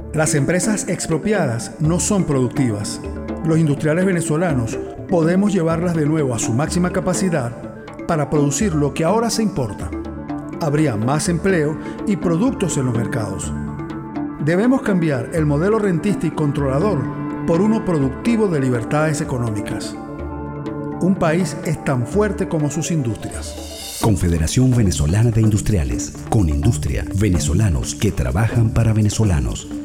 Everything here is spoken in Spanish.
Las empresas expropiadas no son productivas. Los industriales venezolanos podemos llevarlas de nuevo a su máxima capacidad para producir lo que ahora se importa. Habría más empleo y productos en los mercados. Debemos cambiar el modelo rentista y controlador por uno productivo de libertades económicas. Un país es tan fuerte como sus industrias. Confederación Venezolana de Industriales. Con industria, venezolanos que trabajan para venezolanos.